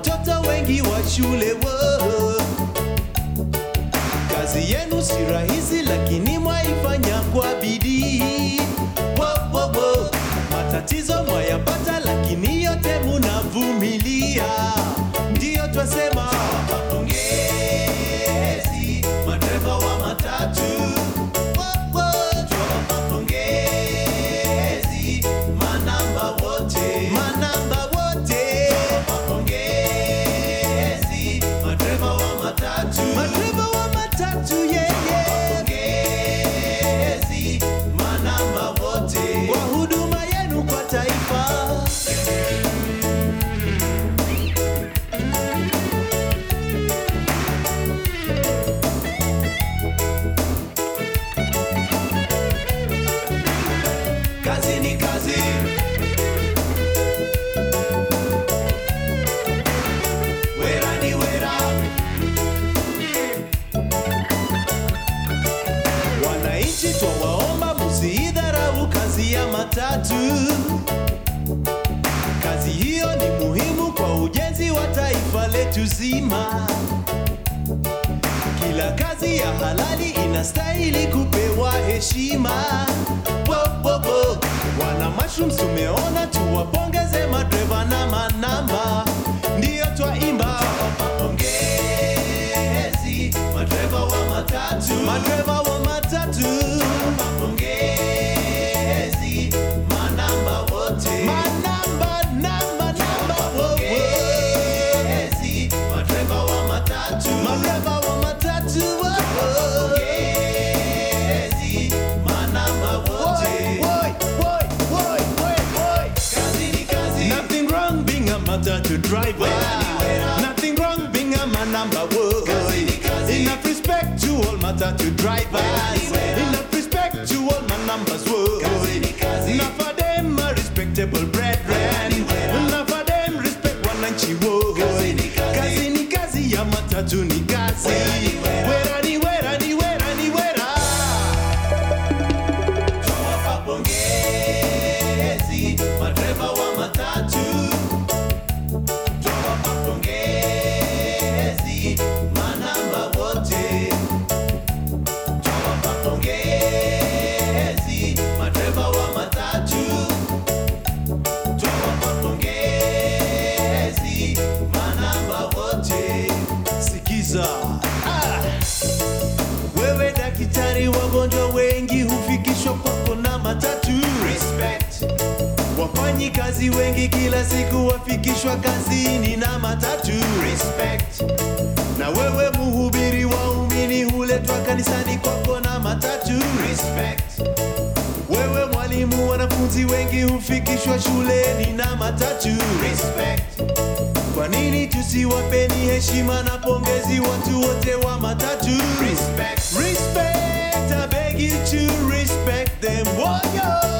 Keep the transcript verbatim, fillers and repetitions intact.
watoto wengi wa shule wo. Kazi yenu si rahisi lakini mwaifanya kwa bidii wo, wo, wo. Matatizo mwayapata lakini yote munavumilia. Ndiyo twasema pongezi madereva wa matatu. Kazi ni kazi, wera ni wera. Wananchi twawaomba msiidharau kazi ya matatu. Kazi hiyo ni muhimu kwa ujenzi wa taifa letu zima. Kila kazi ya halali inastahili kupewa heshima. Wo, wo, wo. Wana mushrooms tumeona, tuwapongeze madereva na manamba. Ndiyo twaimba pongezi madereva wa matatu, madereva wa matatu. Pongezi manamba wote, manamba namba namba pongezi madereva wa matatu, madereva wa matatu. Pongezi manamba wote. Nothing wrong being a matatu driver. Nothing wrong being a manamba boy. Enough respect to all matatu drivers. Enough respect to all manambas boy. Enough of them are respectable brethren. Enough of them respect wananchi boy. Kazi ni kazi ya matatu ni kazi. Wera ni wera ni wera ni wera. Tuwapa pongezi madereva wa matatu. Tuwapa pongezi manamba wote. Tuwapa pongezi madereva wa matatu. Tuwapa pongezi manamba wote. Sikiza, ah! Wewe daktari, wagonjwa wengi hufikishwa kwako na matatu. Respect. Wafanyi kazi wengi kila siku wafikishwa kazini na matatu. Respect. Na wewe muhubiri waumini huletwa kanisani kwako na matatu. Respect. Wewe mwalimu, wanafunzi wengi hufikishwa shuleni na matatu. Respect. Kwa nini tusiwapeni heshima na pongezi watu wote wa matatu? Respect. Respect, I beg you to respect them. Warrior.